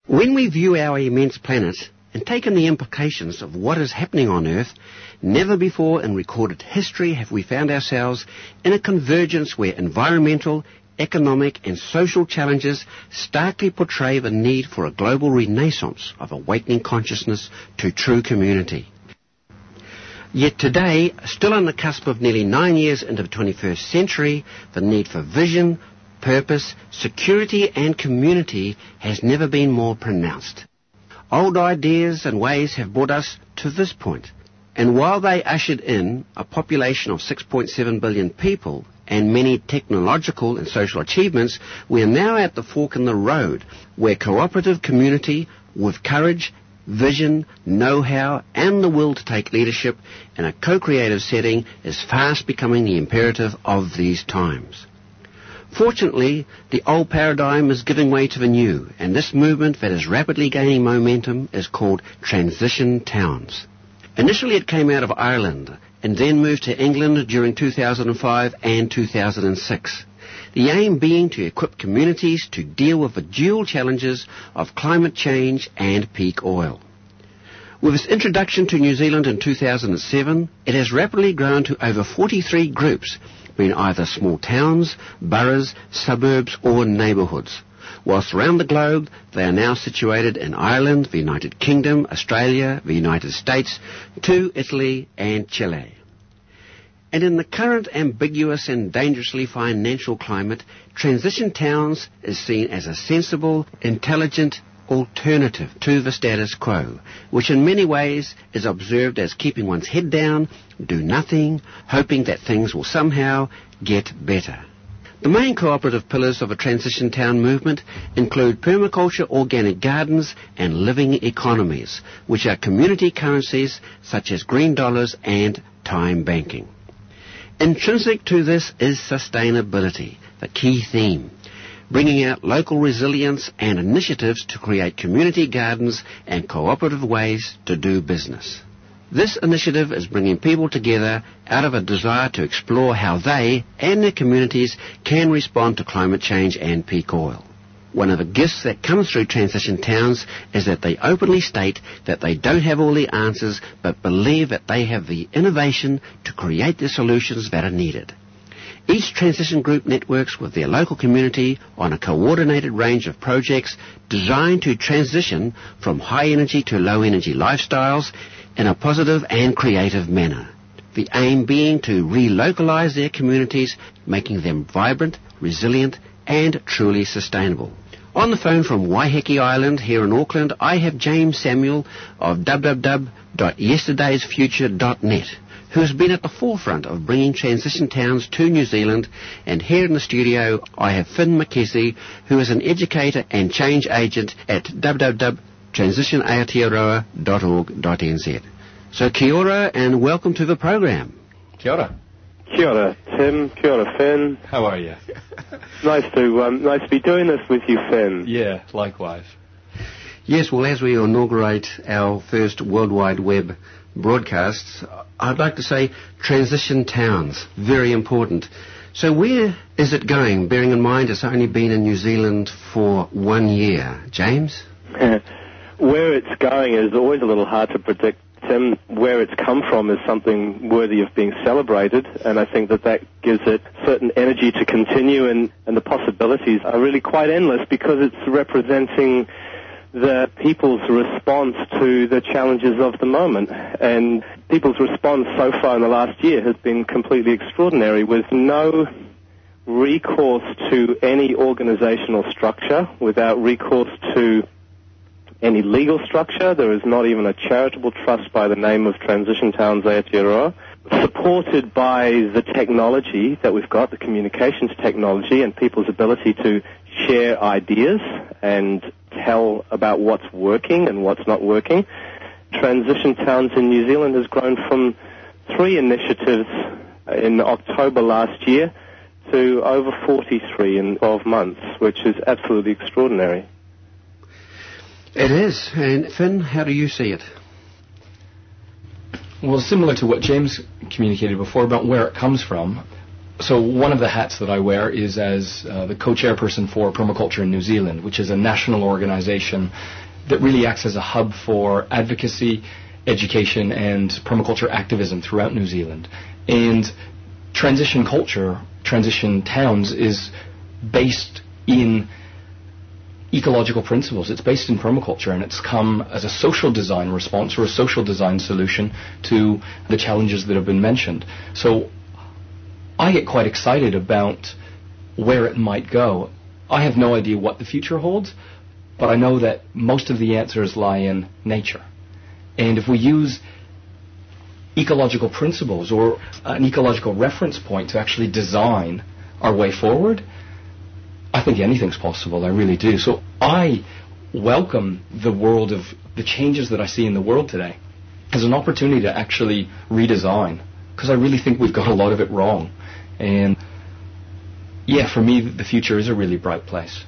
When we view our immense planet and take in the implications of what is happening on Earth, never before in recorded history have we found ourselves in a convergence where environmental, economic and social challenges starkly portray the need for a global renaissance of awakening consciousness to true community. Yet today, still on the cusp of nearly 9 years into the 21st century, the need for vision, purpose, security and community has never been more pronounced. Old ideas and ways have brought us to this point, and while they ushered in a population of 6.7 billion people and many technological and social achievements, we are now at the fork in the road where cooperative community with courage, vision, know-how and the will to take leadership in a co-creative setting is fast becoming the imperative of these times. Fortunately, the old paradigm is giving way to the new, and this movement that is rapidly gaining momentum is called Transition Towns. Initially it came out of Ireland and then moved to England during 2005 and 2006. The aim being to equip communities to deal with the dual challenges of climate change and peak oil. With its introduction to New Zealand in 2007, it has rapidly grown to over 43 groups, being either small towns, boroughs, suburbs or neighbourhoods. Whilst around the globe, they are now situated in Ireland, the United Kingdom, Australia, the United States, to Italy and Chile. And in the current ambiguous and dangerously financial climate, Transition Towns is seen as a sensible, intelligent alternative to the status quo, which in many ways is observed as keeping one's head down, do nothing, hoping that things will somehow get better. The main cooperative pillars of a transition town movement include permaculture, organic gardens and living economies, which are community currencies such as green dollars and time banking. Intrinsic to this is sustainability, the key theme, bringing out local resilience and initiatives to create community gardens and cooperative ways to do business. This initiative is bringing people together out of a desire to explore how they and their communities can respond to climate change and peak oil. One of the gifts that comes through Transition Towns is that they openly state that they don't have all the answers, but believe that they have the innovation to create the solutions that are needed. Each transition group networks with their local community on a coordinated range of projects designed to transition from high energy to low energy lifestyles in a positive and creative manner. The aim being to relocalize their communities, making them vibrant, resilient and truly sustainable. On the phone from Waiheke Island here in Auckland, I have James Samuel of www.yesterdaysfuture.net, who has been at the forefront of bringing transition towns to New Zealand, and here in the studio I have Finn McKessie, who is an educator and change agent at www.transitionaotearoa.org.nz. So kia ora and welcome to the program. Kia ora. Kia ora, Tim. Kia ora, Finn. How are you? Nice to be doing this with you, Finn. Yeah, likewise. Yes, well, as we inaugurate our first World Wide Web broadcasts, I'd like to say transition towns, very important. So where is it going, bearing in mind it's only been in New Zealand for 1 year? James? Where it's going is always a little hard to predict, Tim. Where it's come from is something worthy of being celebrated, and I think that gives it certain energy to continue, and the possibilities are really quite endless because it's representing the people's response to the challenges of the moment. And people's response so far in the last year has been completely extraordinary, with no recourse to any organizational structure, without recourse to any legal structure. There is not even a charitable trust by the name of Transition Towns Aotearoa, supported by the technology that we've got, the communications technology, and people's ability to share ideas and tell about what's working and what's not working. Transition Towns in New Zealand has grown from 3 initiatives in October last year to over 43 in 12 months, which is absolutely extraordinary. It is. And Finn, how do you see it? Well, similar to what James communicated before about where it comes from, So one of the hats that I wear is as the co-chairperson for Permaculture in New Zealand, which is a national organization that really acts as a hub for advocacy, education, and permaculture activism throughout New Zealand. And transition culture, transition towns, is based in ecological principles. It's based in permaculture, and it's come as a social design response or a social design solution to the challenges that have been mentioned. So I get quite excited about where it might go. I have no idea what the future holds, but I know that most of the answers lie in nature. And if we use ecological principles or an ecological reference point to actually design our way forward, I think anything's possible. I really do. So I welcome the world of the changes that I see in the world today as an opportunity to actually redesign, because I really think we've got a lot of it wrong. And yeah, for me, the future is a really bright place.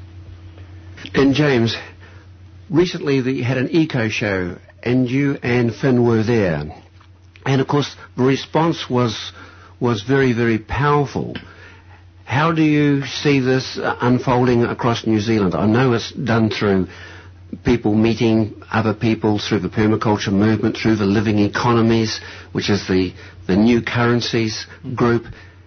And James, recently you had an eco show, and you and Finn were there. And of course, the response was very, very powerful. How do you see this unfolding across New Zealand? I know it's done through people meeting other people, through the permaculture movement, through the living economies, which is the new currencies group.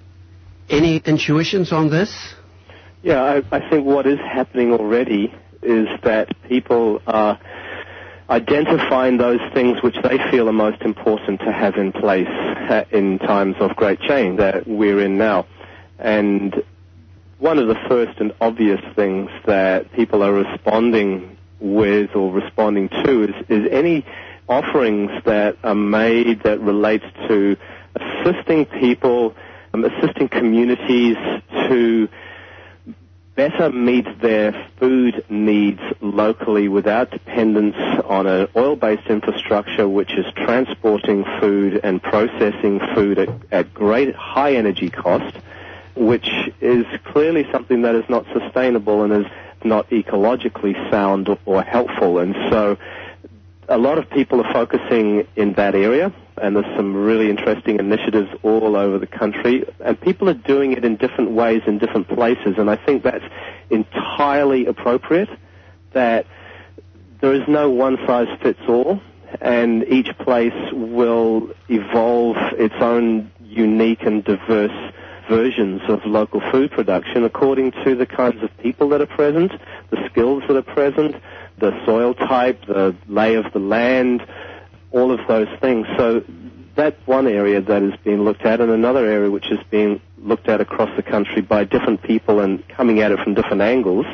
Any intuitions on this? Yeah, I think what is happening already is that people are identifying those things which they feel are most important to have in place in times of great change that we're in now. And one of the first and obvious things that people are responding with or responding to is any offerings that are made that relate to assisting people, assisting communities to better meet their food needs locally without dependence on an oil-based infrastructure which is transporting food and processing food at great high energy cost, which is clearly something that is not sustainable and is not ecologically sound or helpful. And so a lot of people are focusing in that area, and there's some really interesting initiatives all over the country, and people are doing it in different ways in different places, and I think that's entirely appropriate, that there is no one-size-fits-all, and each place will evolve its own unique and diverse versions of local food production according to the kinds of people that are present, the skills that are present, the soil type, the lay of the land, all of those things. So that's one area that is being looked at, and another area which is being looked at across the country by different people and coming at it from different angles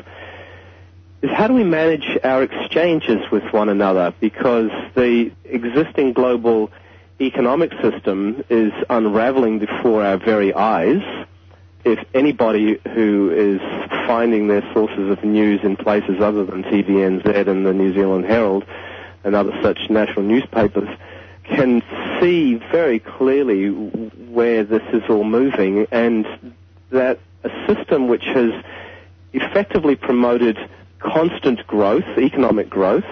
is how do we manage our exchanges with one another, because the existing global economic system is unraveling before our very eyes. If anybody who is finding their sources of news in places other than TVNZ and the New Zealand Herald and other such national newspapers can see very clearly where this is all moving, and that a system which has effectively promoted constant growth, economic growth,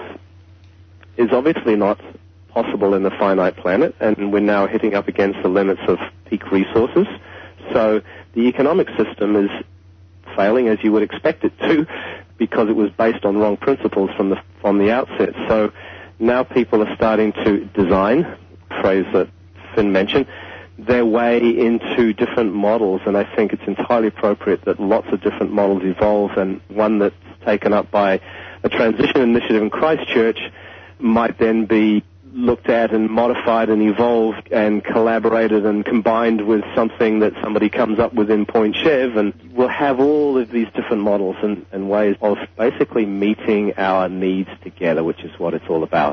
is obviously not possible in the finite planet, and we're now hitting up against the limits of peak resources. So the economic system is failing, as you would expect it to, because it was based on wrong principles from the outset. So now people are starting to design, a phrase that Finn mentioned, their way into different models, and I think it's entirely appropriate that lots of different models evolve, and one that's taken up by a transition initiative in Christchurch might then be looked at and modified and evolved and collaborated and combined with something that somebody comes up with in Point Chev, and we'll have all of these different models and ways of basically meeting our needs together, which is what it's all about.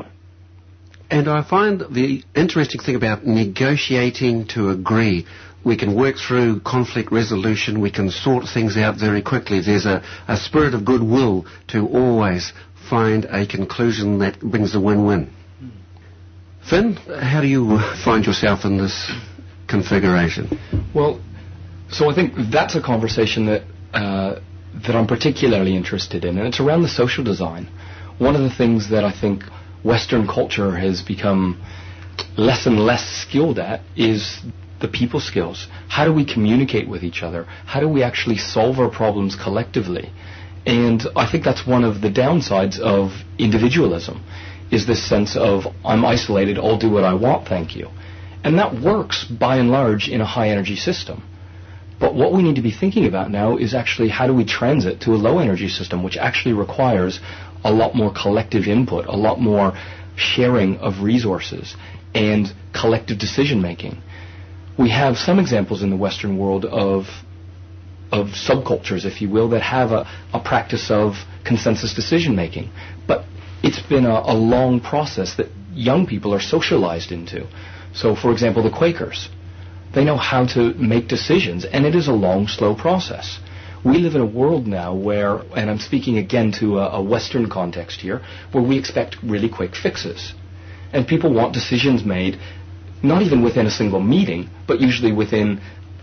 And I find the interesting thing about negotiating to agree, we can work through conflict resolution, we can sort things out very quickly. There's a spirit of goodwill to always find a conclusion that brings a win-win. Finn, how do you find yourself in this configuration? Well, so I think that's a conversation that I'm particularly interested in, and it's around the social design. One of the things that I think Western culture has become less and less skilled at is the people skills. How do we communicate with each other? How do we actually solve our problems collectively? And I think that's one of the downsides of individualism, is this sense of, I'm isolated, I'll do what I want, thank you. And that works, by and large, in a high-energy system. But what we need to be thinking about now is actually how do we transit to a low-energy system, which actually requires a lot more collective input, a lot more sharing of resources, and collective decision-making. We have some examples in the Western world of subcultures, if you will, that have a practice of consensus decision-making. But it's been a long process that young people are socialized into. So, for example, the Quakers, they know how to make decisions, and it is a long, slow process. We live in a world now where, and I'm speaking again to a Western context here, where we expect really quick fixes. And people want decisions made not even within a single meeting, but usually within,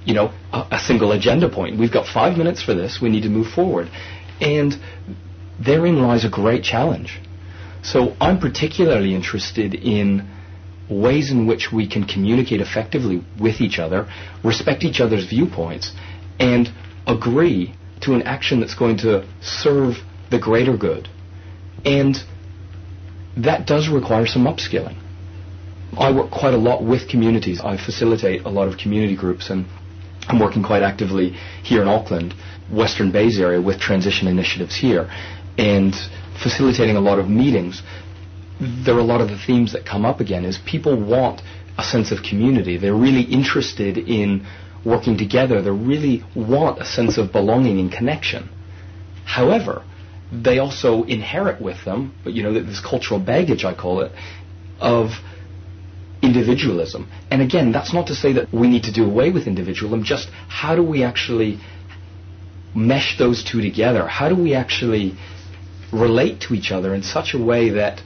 a single agenda point. We've got 5 minutes for this, we need to move forward. And therein lies a great challenge. So I'm particularly interested in ways in which we can communicate effectively with each other, respect each other's viewpoints, and agree to an action that's going to serve the greater good. And that does require some upskilling. I work quite a lot with communities. I facilitate a lot of community groups, and I'm working quite actively here in Auckland, Western Bays area, with transition initiatives here, and facilitating a lot of meetings. There are a lot of the themes that come up again is people want a sense of community. They're really interested in working together. They really want a sense of belonging and connection. However, they also inherit with them, this cultural baggage, I call it, of individualism. And again, that's not to say that we need to do away with individualism, just how do we actually mesh those two together? How do we actually relate to each other in such a way that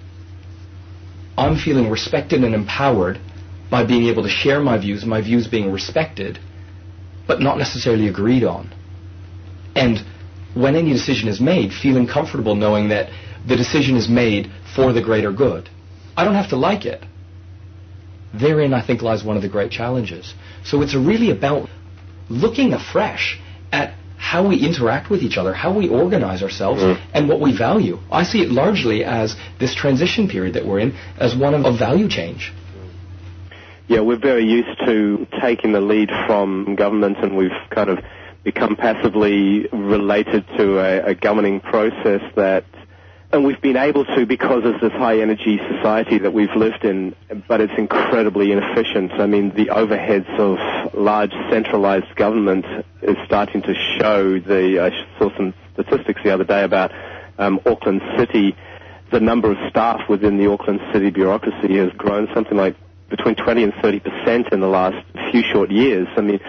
I'm feeling respected and empowered by being able to share my views being respected, but not necessarily agreed on. And when any decision is made, feeling comfortable knowing that the decision is made for the greater good. I don't have to like it. Therein, I think, lies one of the great challenges. So it's really about looking afresh at how we interact with each other, how we organize ourselves, and what we value. I see it largely as this transition period that we're in as one of value change. Yeah, we're very used to taking the lead from government, and we've kind of become passively related to a governing process and we've been able to because of this high-energy society that we've lived in, but it's incredibly inefficient. I mean, the overheads of large centralized government is starting to show. I saw some statistics the other day about Auckland City. The number of staff within the Auckland City bureaucracy has grown something like between 20 and 30% in the last few short years. I mean,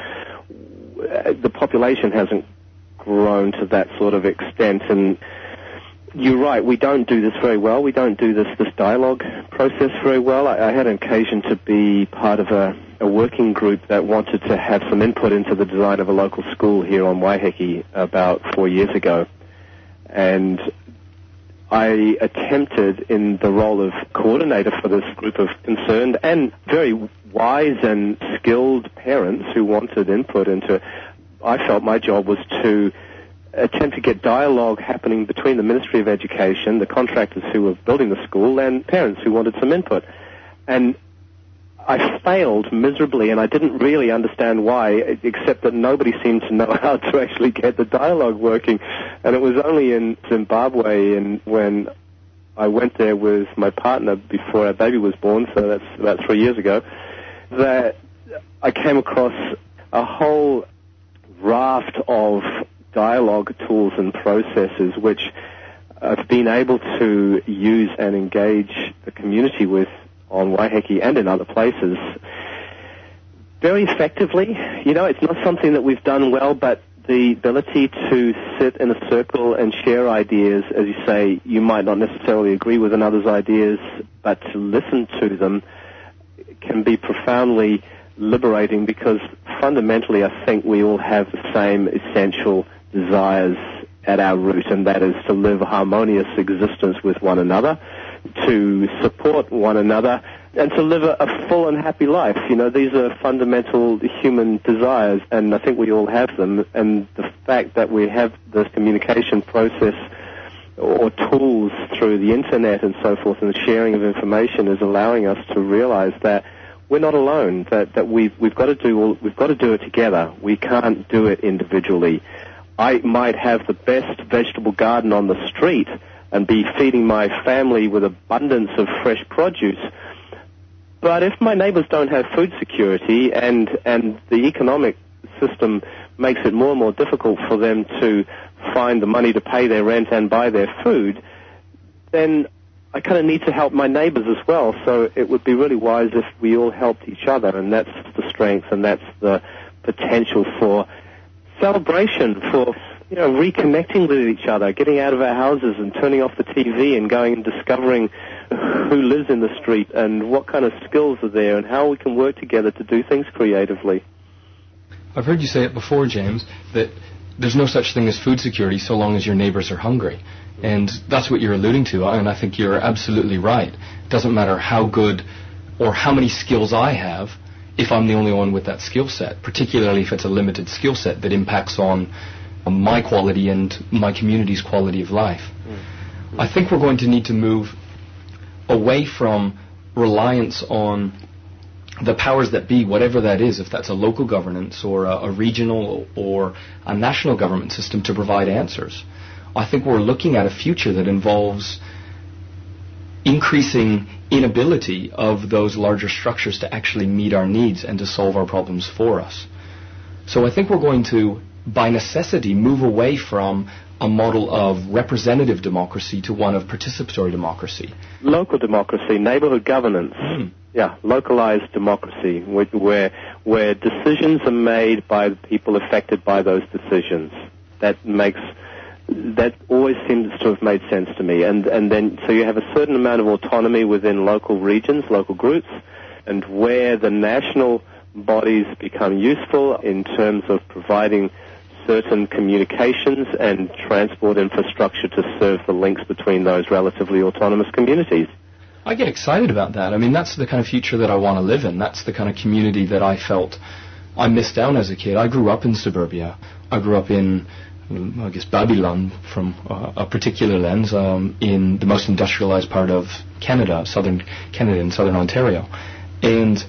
the population hasn't grown to that sort of extent, and you're right, we don't do this very well. We don't do this dialogue process very well. I had an occasion to be part of a working group that wanted to have some input into the design of a local school here on Waiheke about 4 years ago. And I attempted in the role of coordinator for this group of concerned and very wise and skilled parents who wanted input into it. I felt my job was to attempt to get dialogue happening between the Ministry of Education, the contractors who were building the school, and parents who wanted some input. And I failed miserably, and I didn't really understand why, except that nobody seemed to know how to actually get the dialogue working. And it was only in Zimbabwe, and when I went there with my partner before our baby was born, so that's about 3 years ago, that I came across a whole raft of dialogue tools and processes which I've been able to use and engage the community with on Waiheke and in other places very effectively. It's not something that we've done well, but the ability to sit in a circle and share ideas, as you say, you might not necessarily agree with another's ideas, but to listen to them can be profoundly liberating, because fundamentally I think we all have the same essential desires at our root, and that is to live a harmonious existence with one another, to support one another, and to live a full and happy life. You know, these are fundamental human desires, and I think we all have them. And the fact that we have this communication process or tools through the internet and so forth, and the sharing of information is allowing us to realize that we're not alone. That we've got to do it together. We can't do it individually. I might have the best vegetable garden on the street and be feeding my family with abundance of fresh produce. But if my neighbors don't have food security and the economic system makes it more and more difficult for them to find the money to pay their rent and buy their food, then I kind of need to help my neighbors as well. So it would be really wise if we all helped each other, and that's the strength and that's the potential for celebration, for reconnecting with each other, getting out of our houses and turning off the TV and going and discovering who lives in the street and what kind of skills are there and how we can work together to do things creatively. I've heard you say it before, James, that there's no such thing as food security so long as your neighbors are hungry. And that's what you're alluding to, and I think you're absolutely right. It doesn't matter how good or how many skills I have if I'm the only one with that skill set, particularly if it's a limited skill set that impacts on my quality and my community's quality of life. I think we're going to need to move away from reliance on the powers that be, whatever that is, if that's a local governance or a regional or a national government system, to provide answers. I think we're looking at a future that involves increasing inability of those larger structures to actually meet our needs and to solve our problems for us. So I think we're going to, by necessity, move away from a model of representative democracy to one of participatory democracy. Local democracy, neighborhood governance. Yeah, localized democracy, where decisions are made by the people affected by those decisions. That always seems to have made sense to me. And then, so you have a certain amount of autonomy within local regions, local groups, and where the national bodies become useful in terms of providing certain communications and transport infrastructure to serve the links between those relatively autonomous communities. I get excited about that. I mean, that's the kind of future that I want to live in. That's the kind of community that I felt I missed out as a kid. I grew up in suburbia. I grew up in, I guess, Babylon, from a particular lens, in the most industrialized part of Canada, southern Canada and southern Ontario. And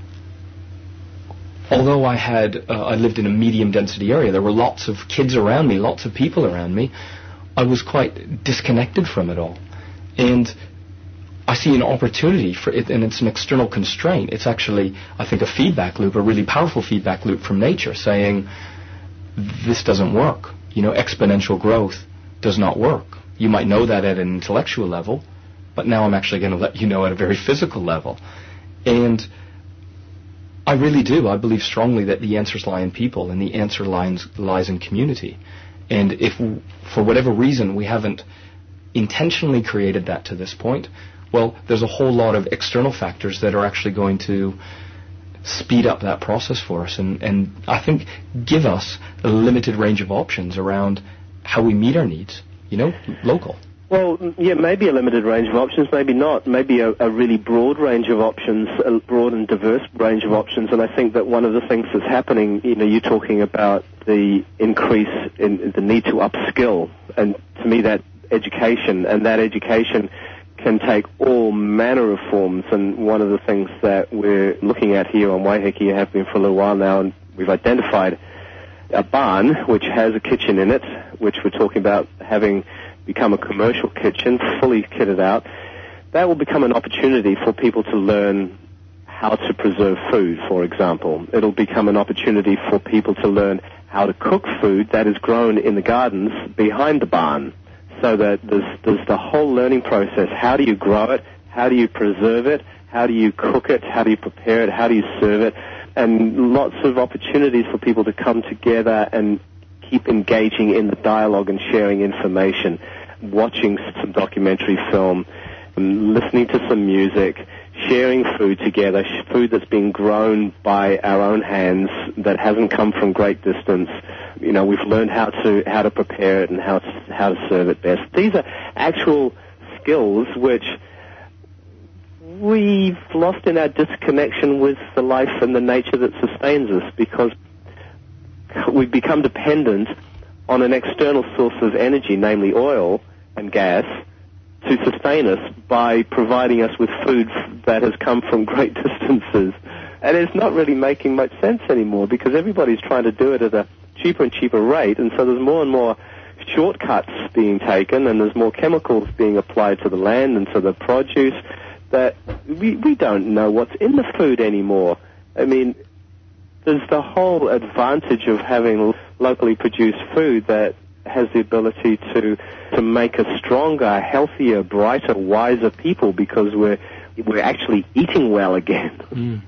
although I lived in a medium density area, there were lots of kids around me, lots of people around me, I was quite disconnected from it all. And I see an opportunity for it, and it's an external constraint. It's actually, I think, a feedback loop, a really powerful feedback loop from nature saying, this doesn't work. Exponential growth does not work. You might know that at an intellectual level, but now I'm actually going to let you know at a very physical level. And I really do. I believe strongly that the answers lie in people, and the answer lies in community. And if, for whatever reason, we haven't intentionally created that to this point, well, there's a whole lot of external factors that are actually going to speed up that process for us and I think give us a limited range of options around how we meet our needs, local. Well, yeah, maybe a limited range of options, maybe not. Maybe a really broad range of options, a broad and diverse range of options. And I think that one of the things that's happening, you're talking about the increase in the need to upskill. And to me, that education can take all manner of forms, and one of the things that we're looking at here on Waiheke, have been for a little while now, and we've identified a barn which has a kitchen in it, which we're talking about having become a commercial kitchen, fully kitted out. That will become an opportunity for people to learn how to preserve food, for example. It'll become an opportunity for people to learn how to cook food that is grown in the gardens behind the barn. So that there's the whole learning process. How do you grow it? How do you preserve it? How do you cook it? How do you prepare it? How do you serve it? And lots of opportunities for people to come together and keep engaging in the dialogue and sharing information, watching some documentary film, listening to some music, sharing food together, food that's been grown by our own hands that hasn't come from great distance. We've learned how to prepare it and how to serve it best. These are actual skills which we've lost in our disconnection with the life and the nature that sustains us, because we've become dependent on an external source of energy, namely oil and gas, to sustain us by providing us with food that has come from great distances. And it's not really making much sense anymore, because everybody's trying to do it at a cheaper and cheaper rate, and so there's more and more shortcuts being taken, and there's more chemicals being applied to the land and to the produce, that we don't know what's in the food anymore. I mean, there's the whole advantage of having locally produced food that has the ability to make us stronger, healthier, brighter, wiser people, because we're actually eating well again. Mm.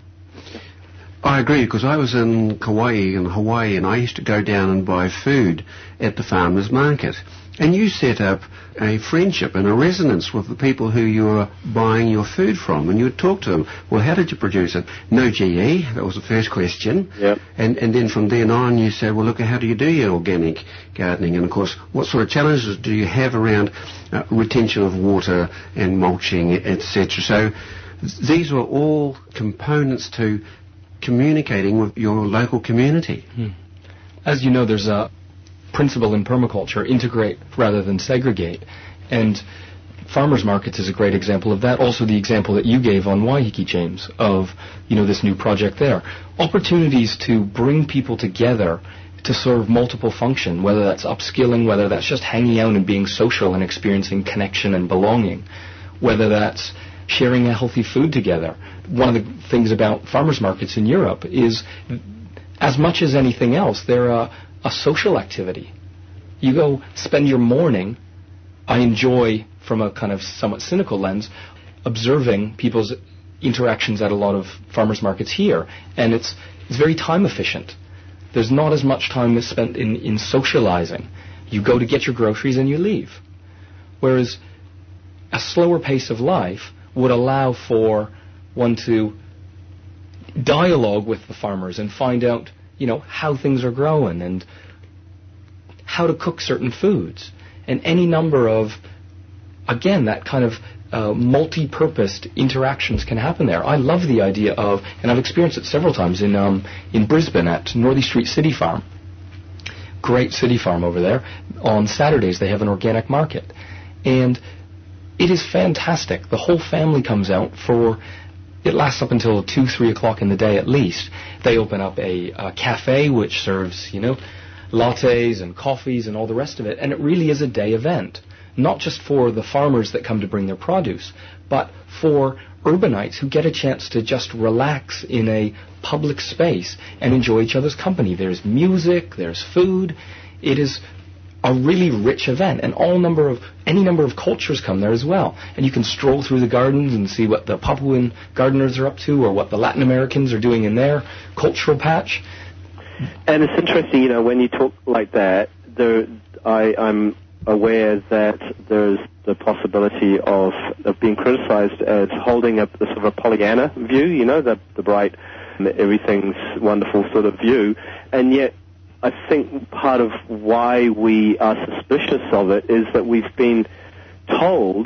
I agree, because I was in Kauai and Hawaii, and I used to go down and buy food at the farmers market. And you set up a friendship and a resonance with the people who you were buying your food from, and you would talk to them. Well, how did you produce it? No GE, that was the first question. Yep. And then from then on you said, well, look, how do you do your organic gardening? And, of course, what sort of challenges do you have around retention of water and mulching, etc.? So these were all components to communicating with your local community. As you know, there's a principle in permaculture: integrate rather than segregate. And farmers markets is a great example of that. Also the example that you gave on Waiheke, James, of, this new project there. Opportunities to bring people together to serve multiple function, whether that's upskilling, whether that's just hanging out and being social and experiencing connection and belonging, whether that's sharing a healthy food together. One of the things about farmers markets in Europe is, as much as anything else, they're a social activity. You go spend your morning, I enjoy, from a kind of somewhat cynical lens, observing people's interactions at a lot of farmers markets here, and it's very time efficient. There's not as much time spent in socializing. You go to get your groceries and you leave. Whereas a slower pace of life would allow for one to dialogue with the farmers and find out, how things are growing and how to cook certain foods. And any number of, again, that kind of multi-purposed interactions can happen there. I love the idea of, and I've experienced it several times in Brisbane at Northey Street City Farm. Great city farm over there. On Saturdays they have an organic market. And it is fantastic. The whole family comes out it lasts up until 2, 3 o'clock in the day at least. They open up a cafe which serves, lattes and coffees and all the rest of it. And it really is a day event. Not just for the farmers that come to bring their produce, but for urbanites who get a chance to just relax in a public space and enjoy each other's company. There's music, there's food. It is a really rich event, and any number of cultures come there as well. And you can stroll through the gardens and see what the Papuan gardeners are up to, or what the Latin Americans are doing in their cultural patch. And it's interesting, when you talk like that, I'm aware that there's the possibility of being criticized as holding a sort of a Pollyanna view, the bright, everything's wonderful sort of view. And yet, I think part of why we are suspicious of it is that we've been told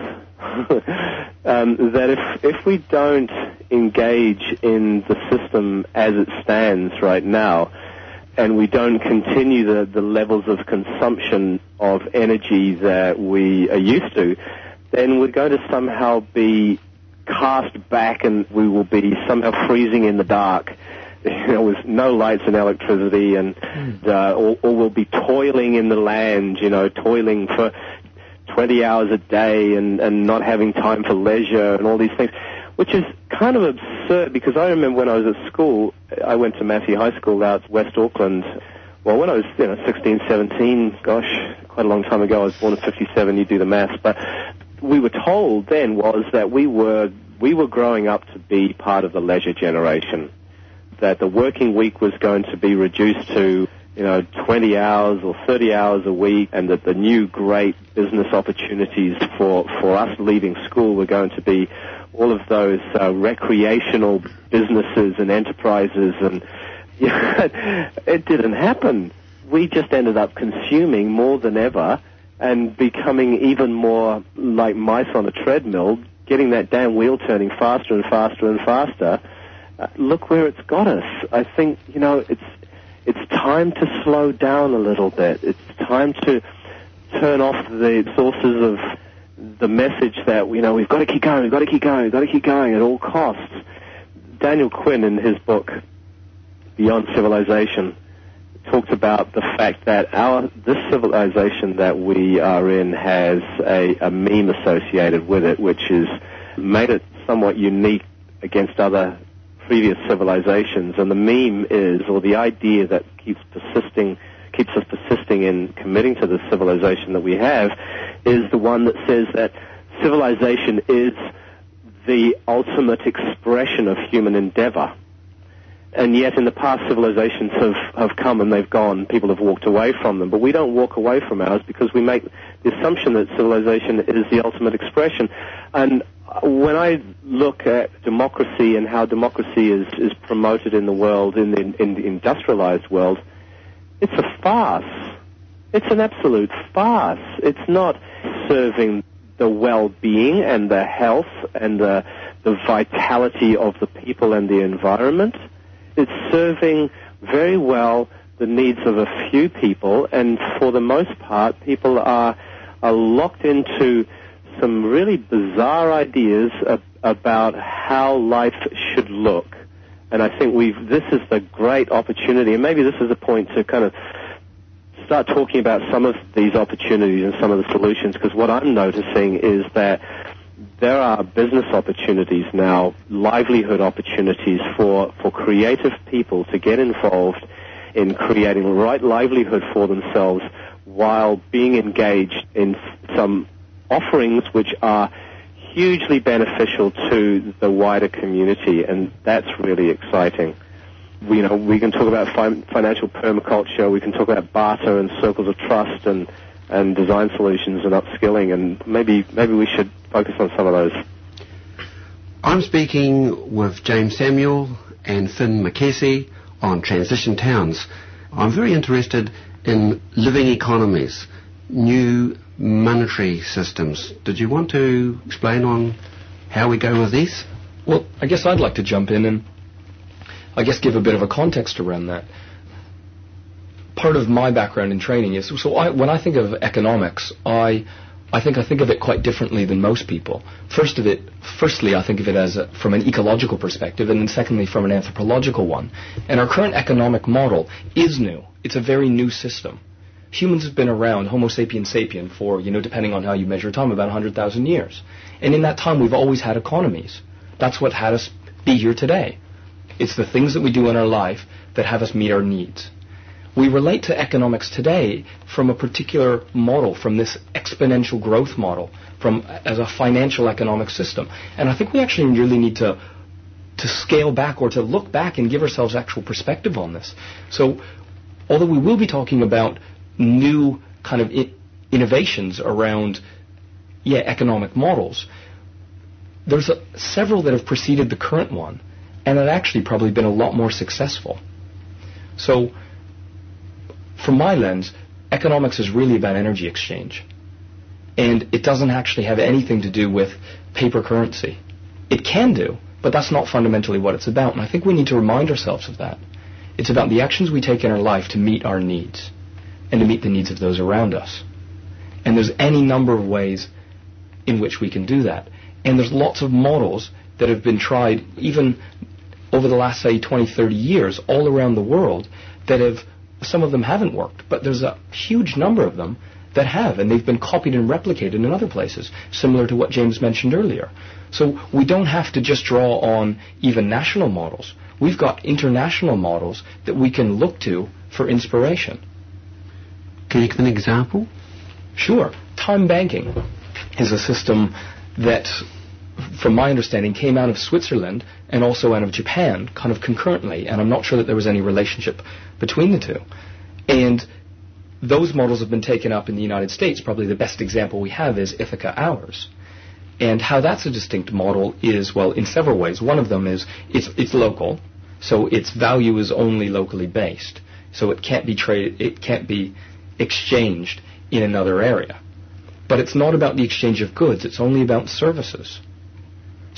that if we don't engage in the system as it stands right now, and we don't continue the levels of consumption of energy that we are used to, then we're going to somehow be cast back, and we will be somehow freezing in the dark, with no lights and electricity, and or we'll be toiling in the land, toiling for 20 hours a day and not having time for leisure and all these things, which is kind of absurd, because I remember when I was at school, I went to Massey High School out West Auckland. Well, when I was 16, 17, gosh, quite a long time ago. I was born in 57, you do the maths, but we were told then was that we were growing up to be part of the leisure generation, that the working week was going to be reduced to 20 hours or 30 hours a week, and that the new great business opportunities for us leaving school were going to be all of those recreational businesses and enterprises, and it didn't happen. We just ended up consuming more than ever and becoming even more like mice on a treadmill, getting that damn wheel turning faster and faster and faster, look where it's got us. I think, it's time to slow down a little bit. It's time to turn off the sources of the message that, we've got to keep going, we've got to keep going, we've got to keep going at all costs. Daniel Quinn, in his book, Beyond Civilization, talked about the fact that this civilization that we are in has a meme associated with it, which has made it somewhat unique against other previous civilizations. And the meme is, or the idea that keeps us persisting in committing to the civilization that we have, is the one that says that civilization is the ultimate expression of human endeavor. And yet in the past, civilizations have come and they've gone. People have walked away from them. But we don't walk away from ours because we make the assumption that civilization is the ultimate expression. And when I look at democracy and how democracy is promoted in the world, in the industrialized world, it's a farce. It's an absolute farce. It's not serving the well-being and the health and the vitality of the people and the environment. It's serving very well the needs of a few people, and for the most part, people are locked into some really bizarre ideas about how life should look. And I think this is the great opportunity, and maybe this is a point to kind of start talking about some of these opportunities and some of the solutions, because what I'm noticing is that there are business opportunities now, livelihood opportunities for creative people to get involved in creating the right livelihood for themselves while being engaged in some offerings which are hugely beneficial to the wider community, and that's really exciting. We can talk about financial permaculture, we can talk about barter and circles of trust and design solutions and upskilling, and maybe we should focus on some of those. I'm speaking with James Samuel and Finn McKessie on Transition Towns. I'm very interested in living economies, new monetary systems. Did you want to explain on how we go with these? Well, I guess I'd like to jump in and I guess give a bit of a context around that. Part of my background in training is, when I think of economics, I think of it quite differently than most people. Firstly, I think of it as from an ecological perspective, and then secondly from an anthropological one. And our current economic model is new. It's a very new system. Humans have been around, Homo sapiens sapien, for, depending on how you measure time, about 100,000 years. And in that time, we've always had economies. That's what had us be here today. It's the things that we do in our life that have us meet our needs. We relate to economics today from a particular model, from this exponential growth model, as a financial economic system. And I think we actually really need to scale back or to look back and give ourselves actual perspective on this. So, although we will be talking about new kind of innovations around, economic models, there's several that have preceded the current one, and have actually probably been a lot more successful. So, from my lens, economics is really about energy exchange. And it doesn't actually have anything to do with paper currency. It can do, but that's not fundamentally what it's about. And I think we need to remind ourselves of that. It's about the actions we take in our life to meet our needs and to meet the needs of those around us. And there's any number of ways in which we can do that. And there's lots of models that have been tried even over the last, say, 20, 30 years all around the world that have, some of them haven't worked, but there's a huge number of them that have, and they've been copied and replicated in other places, similar to what James mentioned earlier. So we don't have to just draw on even national models. We've got international models that we can look to for inspiration. Can you give an example? Sure. Time banking is a system that, from my understanding, came out of Switzerland and also out of Japan, kind of concurrently, and I'm not sure that there was any relationship between the two. And those models have been taken up in the United States. Probably the best example we have is Ithaca Hours. And how that's a distinct model is, well, in several ways. One of them is it's local, so its value is only locally based. So it can't be traded, it can't be exchanged in another area. But it's not about the exchange of goods, it's only about services.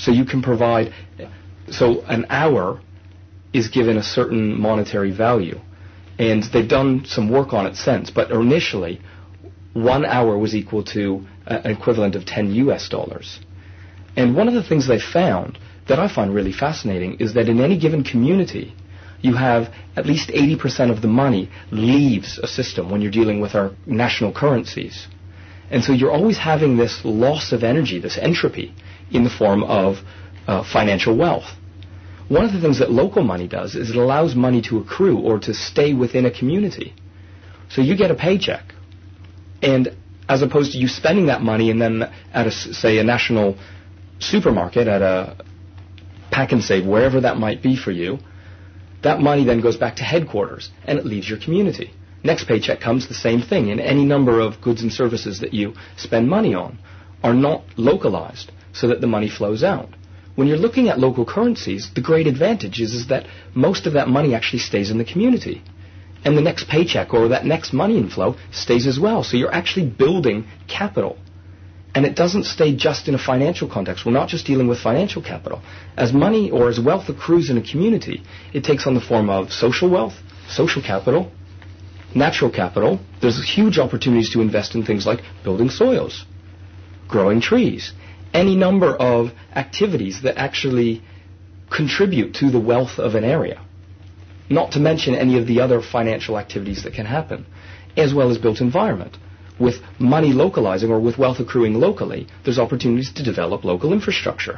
So you can provide, so an hour is given a certain monetary value. And they've done some work on it since, but initially, 1 hour was equal to an equivalent of 10 US dollars. And one of the things they found that I find really fascinating is that in any given community, you have at least 80% of the money leaves a system when you're dealing with our national currencies. And so you're always having this loss of energy, this entropy, in the form of financial wealth. One of the things that local money does is it allows money to accrue or to stay within a community. So you get a paycheck, and as opposed to you spending that money and then at, say, a national supermarket, at a Pack and Save, wherever that might be for you, that money then goes back to headquarters, and it leaves your community. Next paycheck comes, the same thing, and any number of goods and services that you spend money on are not localized so that the money flows out. When you're looking at local currencies, the great advantage is that most of that money actually stays in the community. And the next paycheck or that next money inflow stays as well. So you're actually building capital. And it doesn't stay just in a financial context. We're not just dealing with financial capital. As money or as wealth accrues in a community, it takes on the form of social wealth, social capital, natural capital. There's huge opportunities to invest in things like building soils, growing trees, any number of activities that actually contribute to the wealth of an area. Not to mention any of the other financial activities that can happen, as well as built environment. With money localizing or with wealth accruing locally, there's opportunities to develop local infrastructure.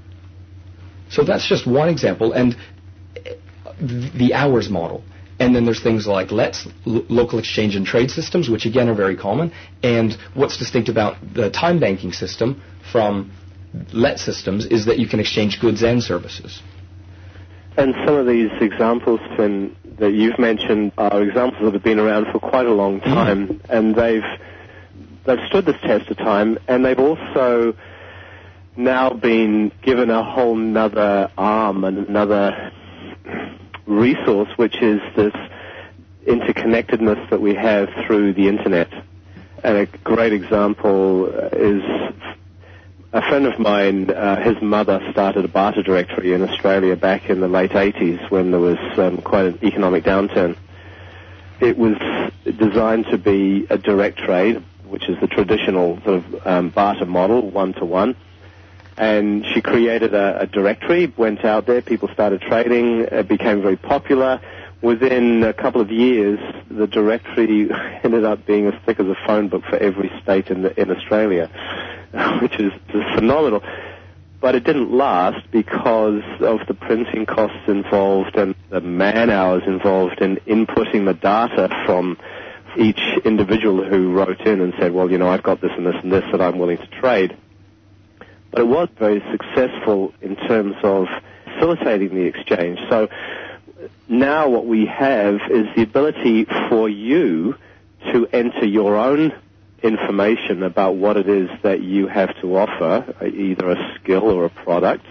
So that's just one example, and the hours model. And then there's things like local exchange and trade systems, which again are very common. And what's distinct about the time banking system from let systems is that you can exchange goods and services. And some of these examples, Finn, that you've mentioned are examples that have been around for quite a long time, and they've stood this test of time, and they've also now been given a whole nother arm and another resource, which is this interconnectedness that we have through the internet. And a great example is a friend of mine, his mother started a barter directory in Australia back in the late 80s when there was quite an economic downturn. It was designed to be a direct trade, which is the traditional sort of barter model, one-to-one. And she created a directory, went out there, people started trading, it became very popular. Within a couple of years, the directory ended up being as thick as a phone book for every state in Australia, which is just phenomenal. But it didn't last because of the printing costs involved and the man hours involved in inputting the data from each individual who wrote in and said, well, you know, I've got this and this and this that I'm willing to trade. But it was very successful in terms of facilitating the exchange. So now what we have is the ability for you to enter your own information about what it is that you have to offer, either a skill or a product,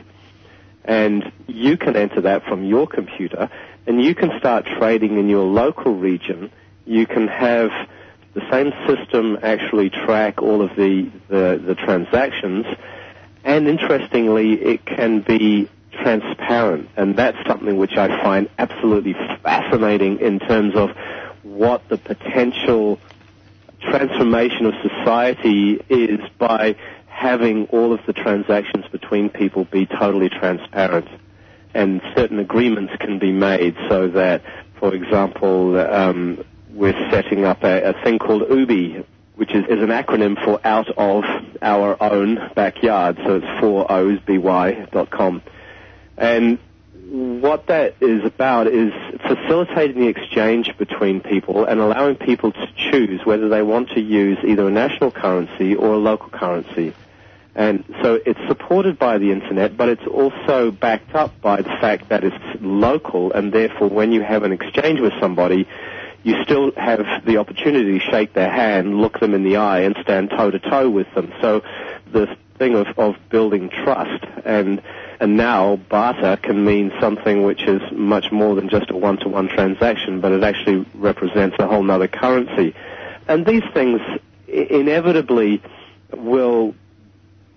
and you can enter that from your computer, and you can start trading in your local region. You can have the same system actually track all of the transactions, and interestingly, it can be transparent, and that's something which I find absolutely fascinating in terms of what the potential transformation of society is by having all of the transactions between people be totally transparent, and certain agreements can be made so that, for example, we're setting up a thing called UBI, which is an acronym for out of our own backyard, so it's 4 by.com. And what that is about is facilitating the exchange between people and allowing people to choose whether they want to use either a national currency or a local currency. And so it's supported by the internet, but it's also backed up by the fact that it's local, and therefore when you have an exchange with somebody, you still have the opportunity to shake their hand, look them in the eye, and stand toe-to-toe with them. So the thing of building trust, and now barter can mean something which is much more than just a one-to-one transaction, but it actually represents a whole other currency. And these things inevitably will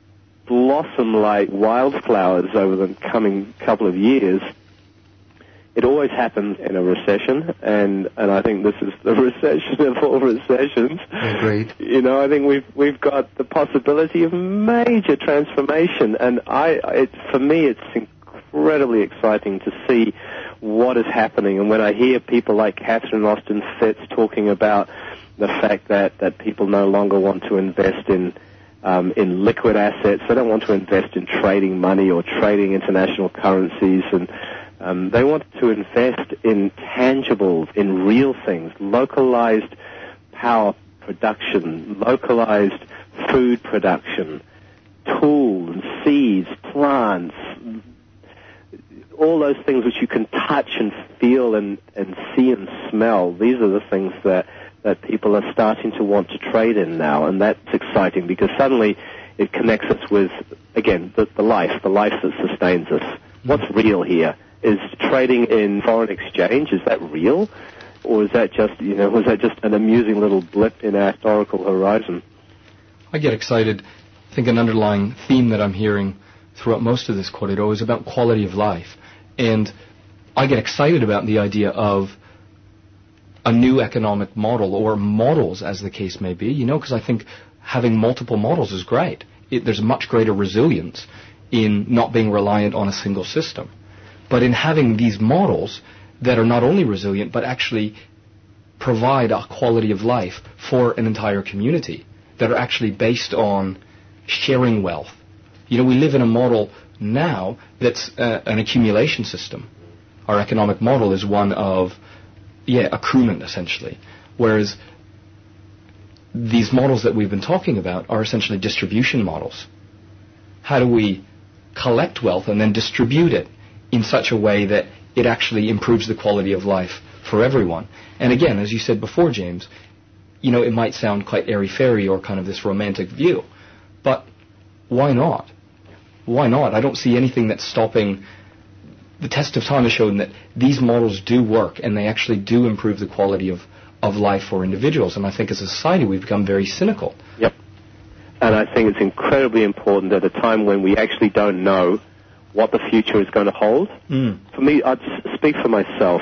blossom like wildflowers over the coming couple of years. It always happens in a recession, and I think this is the recession of all recessions. Agreed. You know, I think we've got the possibility of major transformation, and for me, it's incredibly exciting to see what is happening. And when I hear people like Catherine Austin Fitts talking about the fact that people no longer want to invest in liquid assets, they don't want to invest in trading money or trading international currencies, and they want to invest in tangibles, in real things, localized power production, localized food production, tools and seeds, plants, all those things which you can touch and feel and see and smell. These are the things that people are starting to want to trade in now, and that's exciting because suddenly it connects us with, again, the life that sustains us. What's real here? Is trading in foreign exchange, is that real? Or is that just, was that just an amusing little blip in our historical horizon? I get excited. I think an underlying theme that I'm hearing throughout most of this corridor is about quality of life. And I get excited about the idea of a new economic model, or models as the case may be, because I think having multiple models is great. There's much greater resilience in not being reliant on a single system. But in having these models that are not only resilient, but actually provide a quality of life for an entire community, that are actually based on sharing wealth. We live in a model now that's an accumulation system. Our economic model is one of, accruement, essentially. Whereas these models that we've been talking about are essentially distribution models. How do we collect wealth and then distribute it in such a way that it actually improves the quality of life for everyone? And again, as you said before, James, it might sound quite airy-fairy or kind of this romantic view, but why not? Why not? I don't see anything that's stopping. The test of time has shown that these models do work, and they actually do improve the quality of life for individuals. And I think as a society we've become very cynical. Yep. And I think it's incredibly important at a time when we actually don't know what the future is going to hold. For me, I'd speak for myself.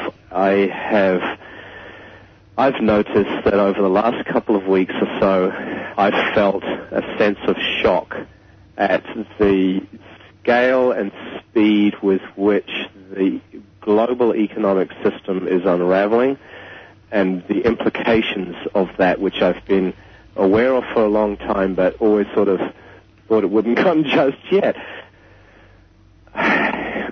I've noticed that over the last couple of weeks or so, I've felt a sense of shock at the scale and speed with which the global economic system is unraveling, and the implications of that, which I've been aware of for a long time, but always sort of thought it wouldn't come just yet. I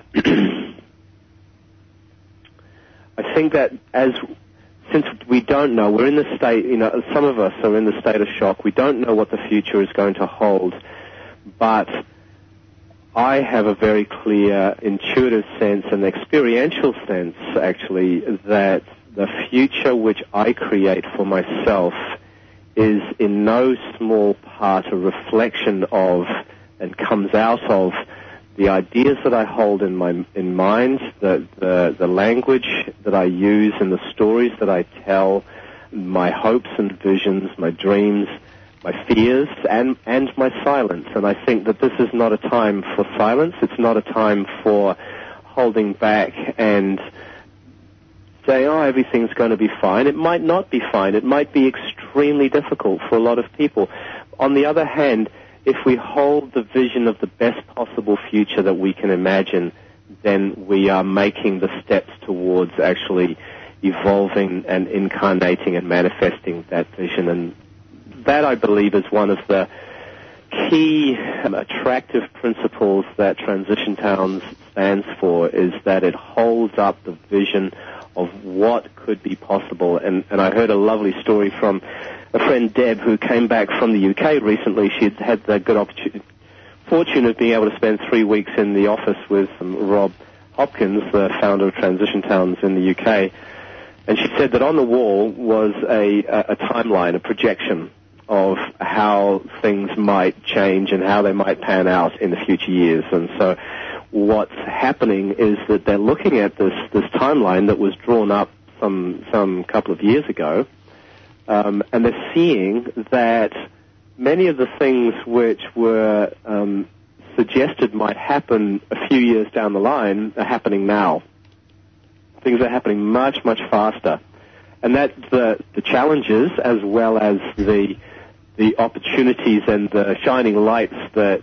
think that since we don't know, we're in the state, some of us are in the state of shock. We don't know what the future is going to hold, but I have a very clear intuitive sense and experiential sense, actually, that the future which I create for myself is in no small part a reflection of and comes out of the ideas that I hold in mind, the language that I use and the stories that I tell, my hopes and visions, my dreams, my fears, and my silence. And I think that this is not a time for silence. It's not a time for holding back and saying, everything's going to be fine. It might not be fine. It might be extremely difficult for a lot of people. On the other hand, if we hold the vision of the best possible future that we can imagine, then we are making the steps towards actually evolving and incarnating and manifesting that vision. And that, I believe, is one of the key attractive principles that Transition Towns stands for, is that it holds up the vision of what could be possible. And I heard a lovely story from a friend, Deb, who came back from the UK recently. She had the good fortune of being able to spend 3 weeks in the office with Rob Hopkins, the founder of Transition Towns in the UK. And she said that on the wall was a timeline, a projection of how things might change and how they might pan out in the future years. And so what's happening is that they're looking at this timeline that was drawn up some couple of years ago, and they're seeing that many of the things which were suggested might happen a few years down the line are happening now. Things are happening much, much faster. And that's the challenges as well as the opportunities and the shining lights that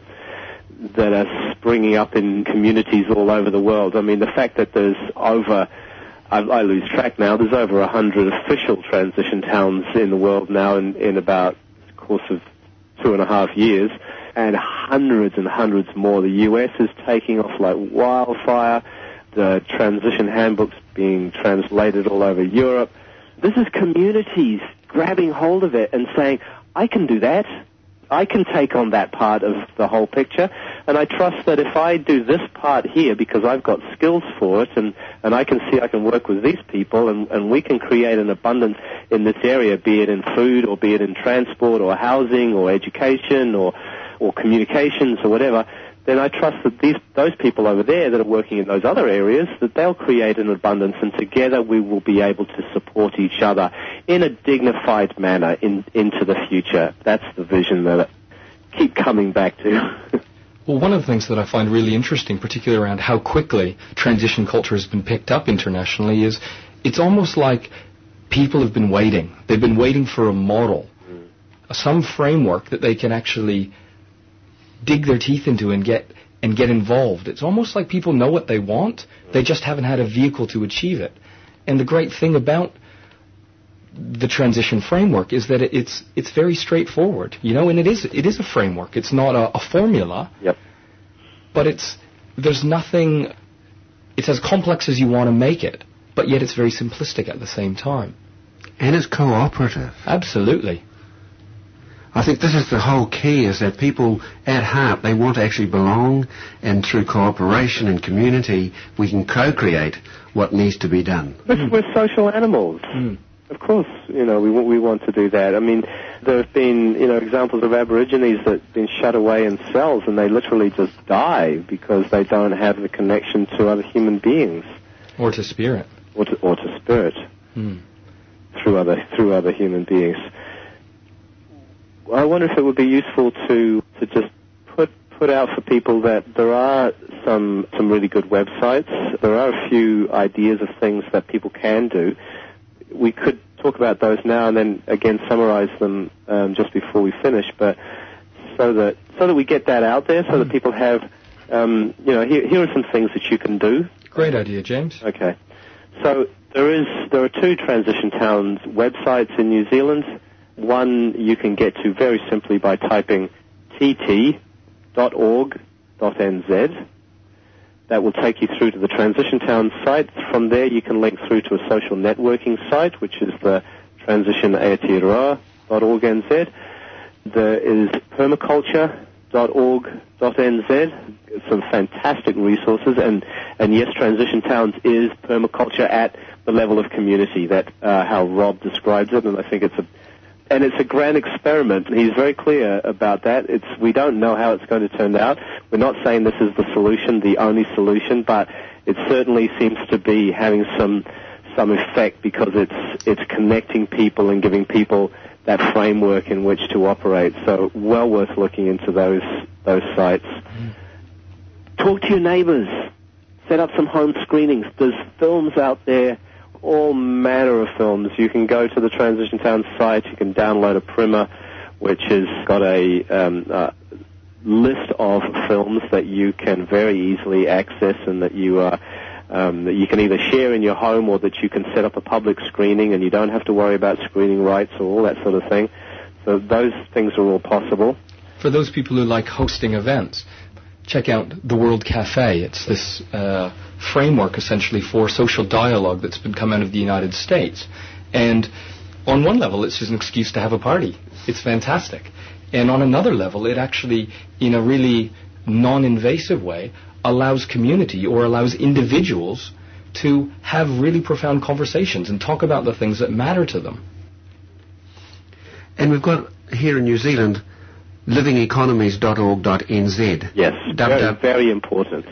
are springing up in communities all over the world. I mean, the fact that there's over, I lose track now, there's over 100 official transition towns in the world now in about the course of 2.5 years, and hundreds and hundreds more. The U.S. is taking off like wildfire. The transition handbook's being translated all over Europe. This is communities grabbing hold of it and saying, I can do that. I can take on that part of the whole picture. And I trust that if I do this part here because I've got skills for it and I can see I can work with these people and we can create an abundance in this area, be it in food or be it in transport or housing or education or communications or whatever, then I trust that those people over there that are working in those other areas, that they'll create an abundance, and together we will be able to support each other in a dignified manner into the future. That's the vision that I keep coming back to. Well, one of the things that I find really interesting, particularly around how quickly transition culture has been picked up internationally, is it's almost like people have been waiting. They've been waiting for a model, some framework that they can actually dig their teeth into and get involved. It's almost like people know what they want, they just haven't had a vehicle to achieve it. And the great thing about the transition framework is that it's very straightforward, and it is a framework. It's not a formula. Yep. But there's nothing. It's as complex as you want to make it, but yet it's very simplistic at the same time. And it's cooperative. Absolutely. I think this is the whole key, is that people at heart, they want to actually belong, and through cooperation and community, we can co-create what needs to be done. We're social animals. Of course, we want to do that. I mean, there have been, examples of Aborigines that have been shut away in cells and they literally just die because they don't have the connection to other human beings. Or to spirit. Or to spirit. Through other human beings. I wonder if it would be useful to just put out for people that there are some really good websites. There are a few ideas of things that people can do. We could talk about those now and then again summarize them just before we finish, but so that we get that out there, so that people have, here are some things that you can do. Great idea, James. Okay, so there are 2 transition towns websites in New Zealand. One you can get to very simply by typing tt.org.nz. That will take you through to the Transition Town site. From there you can link through to a social networking site, which is the Transition Aotearoa.org.nz. There is permaculture.org.nz. Some fantastic resources, and yes, Transition Towns is permaculture at the level of community. That how Rob describes it, and I think it's a grand experiment. He's very clear about that. We don't know how it's going to turn out. We're not saying this is the solution, the only solution, but it certainly seems to be having some effect because it's connecting people and giving people that framework in which to operate. So well worth looking into those sites. Talk to your neighbors. Set up some home screenings. There's films out there, all manner of films. You can go to the Transition Town site. You can download a primer, which has got a list of films that you can very easily access, and that you can either share in your home or that you can set up a public screening, and you don't have to worry about screening rights or all that sort of thing. So those things are all possible. For those people who like hosting events, check out the World Cafe. It's this framework, essentially, for social dialogue that's been come out of the United States. And on one level, it's just an excuse to have a party. It's fantastic. And on another level, it actually, in a really non-invasive way, allows community or allows individuals to have really profound conversations and talk about the things that matter to them. And we've got here in New Zealand livingeconomies.org.nz. Yes, very important.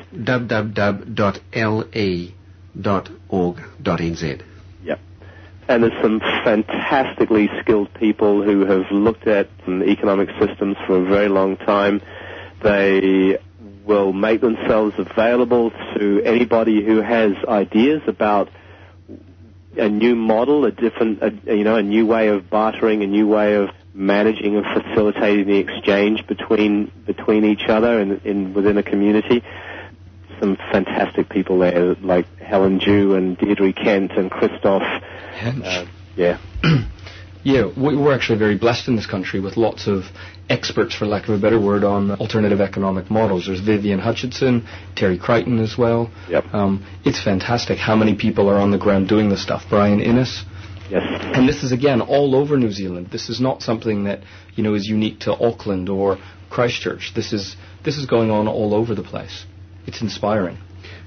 www.le.org.nz. Yep. And there's some fantastically skilled people who have looked at economic systems for a very long time. They will make themselves available to anybody who has ideas about a new model, a new way of bartering, a new way of managing and facilitating the exchange between each other and within a community. Some fantastic people there, like Helen Jew and Deirdre Kent and Christoph. Yeah. Yeah, we're actually very blessed in this country with lots of experts, for lack of a better word, on alternative economic models. There's Vivian Hutchinson, Terry Crichton as well. Yep. It's fantastic how many people are on the ground doing this stuff. Brian Innes. Yes. And this is, again, all over New Zealand. This is not something that, is unique to Auckland or Christchurch. This is going on all over the place. It's inspiring.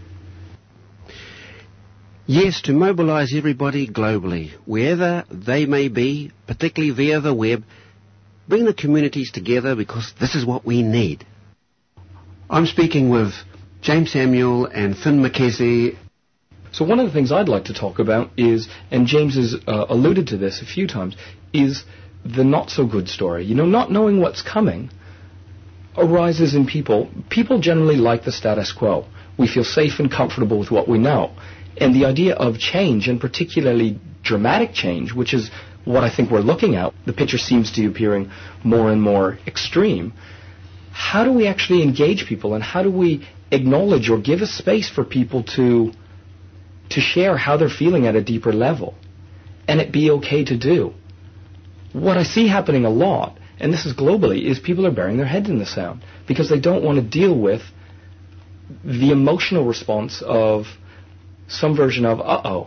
Yes, to mobilise everybody globally, wherever they may be, particularly via the web. Bring the communities together because this is what we need. I'm speaking with James Samuel and Finn McKessie. So one of the things I'd like to talk about is, and James has alluded to this a few times, is the not-so-good story. Not knowing what's coming arises in people. People generally like the status quo. We feel safe and comfortable with what we know. And the idea of change, and particularly dramatic change, which is what I think we're looking at, the picture seems to be appearing more and more extreme. How do we actually engage people, and how do we acknowledge or give a space for people to share how they're feeling at a deeper level, and it be okay to do? What I see happening a lot, and this is globally, is people are burying their heads in the sand because they don't want to deal with the emotional response of some version of, uh-oh.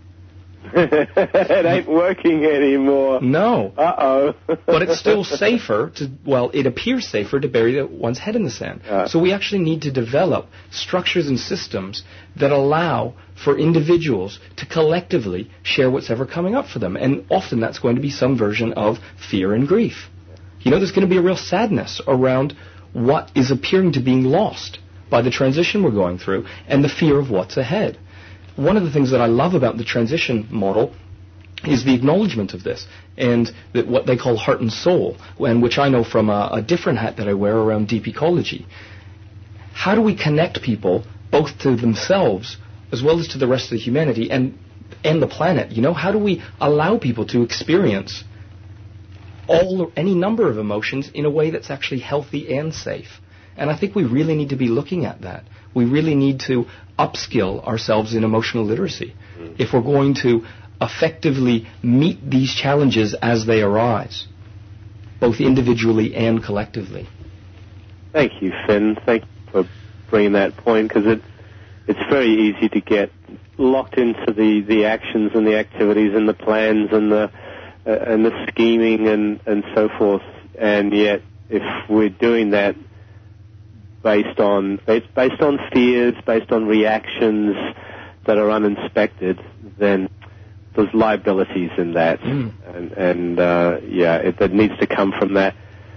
It ain't working anymore. No. Uh-oh. But it's still safer it appears safer to bury one's head in the sand. So we actually need to develop structures and systems that allow for individuals to collectively share what's ever coming up for them. And often that's going to be some version of fear and grief. There's going to be a real sadness around what is appearing to being lost by the transition we're going through and the fear of what's ahead. One of the things that I love about the transition model is the acknowledgement of this, and that what they call heart and soul, and which I know from a different hat that I wear around deep ecology. How do we connect people both to themselves as well as to the rest of the humanity and the planet? How do we allow people to experience any number of emotions in a way that's actually healthy and safe? And I think we really need to be looking at that. We really need to upskill ourselves in emotional literacy if we're going to effectively meet these challenges as they arise, both individually and collectively. Thank you, Finn. Thank you for bringing that point, because it's very easy to get locked into the actions and the activities and the plans and the scheming and so forth. And yet, if we're doing that based on fears, based on reactions that are uninspected, then there's liabilities in that, and that needs to come from that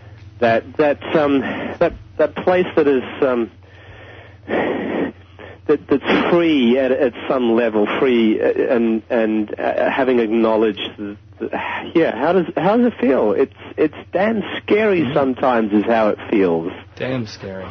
place that is that's free at some level, free and having acknowledged. How does it feel? It's damn scary sometimes, is how it feels. Damn scary.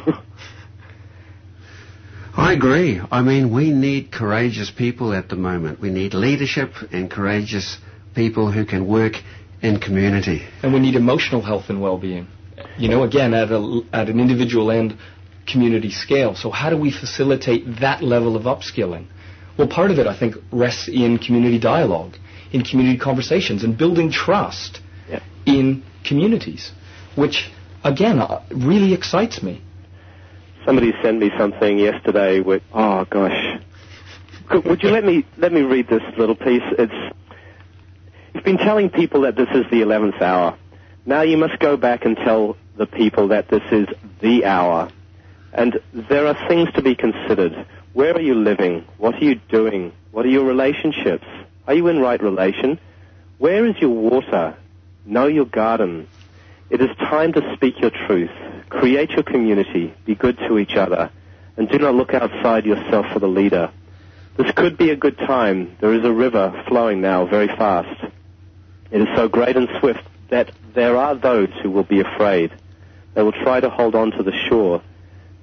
I agree. I mean, we need courageous people at the moment. We need leadership and courageous people who can work in community. And we need emotional health and well-being. Again, at an individual and community scale. So how do we facilitate that level of upskilling? Well, part of it, I think, rests in community dialogue, in community conversations, and building trust in communities, which, again, really excites me. Somebody sent me something yesterday with, oh gosh. Would you let me read this little piece? You've been telling people that this is the 11th hour. Now you must go back and tell the people that this is the hour. And there are things to be considered. Where are you living? What are you doing? What are your relationships? Are you in right relation? Where is your water? Know your garden. It is time to speak your truth. Create your community. Be good to each other. And do not look outside yourself for the leader. This could be a good time. There is a river flowing now very fast. It is so great and swift that there are those who will be afraid. They will try to hold on to the shore.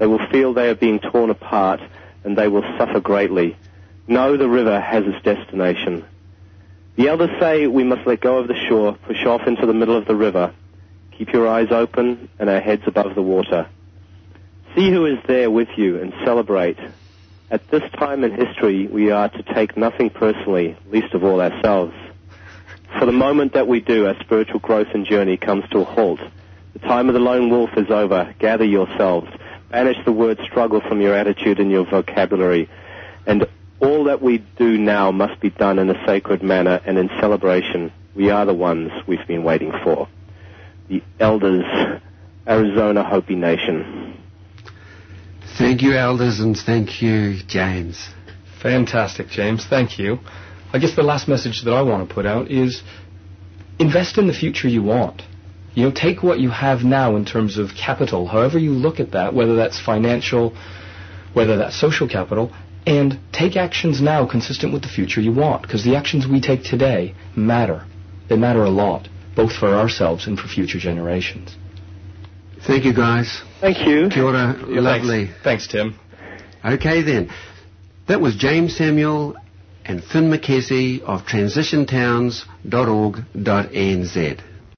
They will feel they are being torn apart, and they will suffer greatly. No, the river has its destination. The elders say we must let go of the shore, push off into the middle of the river, keep your eyes open and our heads above the water. See who is there with you and celebrate. At this time in history, we are to take nothing personally, least of all ourselves. For the moment that we do, our spiritual growth and journey comes to a halt. The time of the lone wolf is over. Gather yourselves. Banish the word struggle from your attitude and your vocabulary. And all that we do now must be done in a sacred manner and in celebration. We are the ones we've been waiting for. The Elders, Arizona Hopi Nation. Thank you, Elders, and thank you, James. Fantastic, James. Thank you. I guess the last message that I want to put out is invest in the future you want. You know, take what you have now in terms of capital, however you look at that, whether that's financial, whether that's social capital, and take actions now consistent with the future you want, because the actions we take today matter. They matter a lot, both for ourselves and for future generations. Thank you, guys. Thank you. Kia ora. Lovely. Thanks, Tim. Okay, then. That was James Samuel and Finn McKessie of transitiontowns.org.nz.